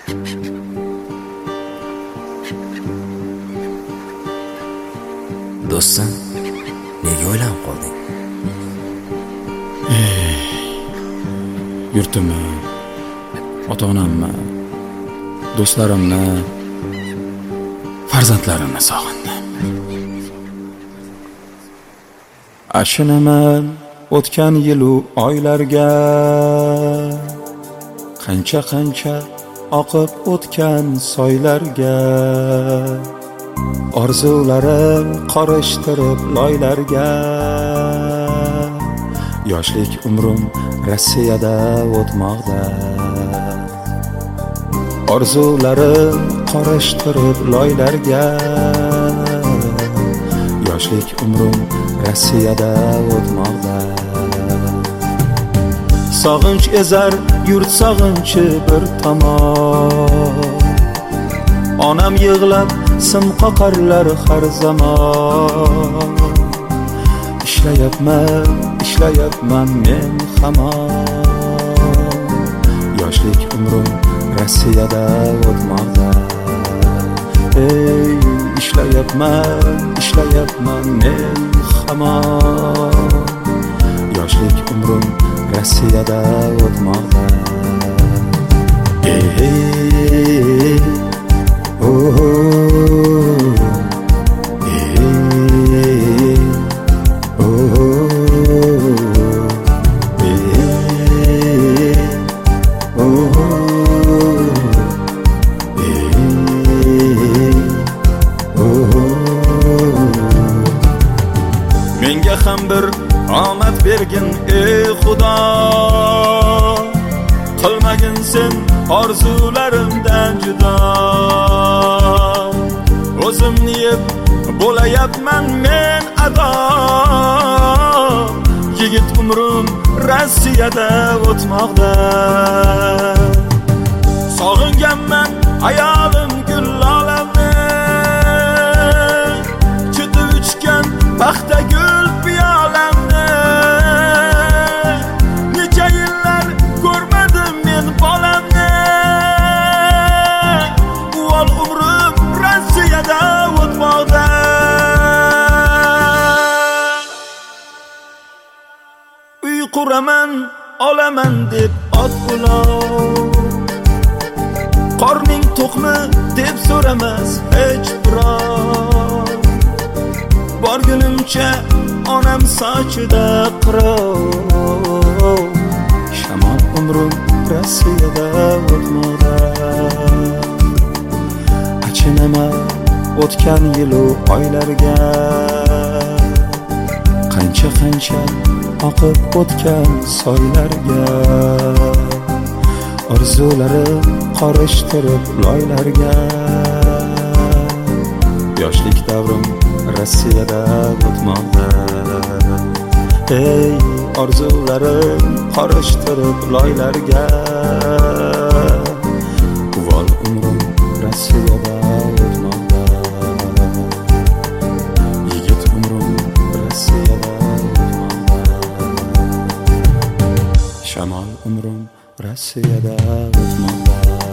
Do'stim, nega o'ylanib qolding? Yurtimni, ota-onamni, do'stlarimni, farzandlarimni sog'indim. Ashinaman o'tgan yilu oylarga, qancha oqib o'tgan soylarga, orzularim qorishtirib loylarga. Yoshlik umrim Rossiyada o'tmoqda, orzularim qorishtirib loylarga. Yoshlik umrim Rossiyada o'tmoqda. Sog'inch ezar yurt sog'inchi bir tomon, onam yig'lab sim qoqarlar har zamon. Ishlayapman men hamon, yoshlik umrim Rossiyada o'tmoqda. Ishlayapman men hamon, yoshlik umrim Rossiyada o'tmoqda. Menga ham bir omad bergin ey Xudo, qilmagin sen orzularimdan judo. O'zimni yeb bo'layapman men ado, yigit umrim Rossiyada o'tmoqda. Sog'inganman ayolim gullolamni, chutib ichgan paxta gul piyolamni. Necha yillar ko'rmadim men bolamni, uvol umrim Rossiyada o'tmoqda. Uy quraman, olaman deb ot ulov, qorning to'qmi deb so'ramas hech birov. Borgunimcha onam sochida qirov, shamol umrim Rossiyada o'tmoqda. Achinaman o'tgan yilu oylarga, qancha oqib o'tgan soylarga, orzularim qorishtirib loylarga. Yoshlik davrim Rossiyada o'tmoqda. Orzularim qorishtirib loylarga. Uvol umrim Rossiyada o'tmoqda. Yigit umrim Rossiyada o'tmoqda. Shamol umrim Rossiyada o'tmoqda.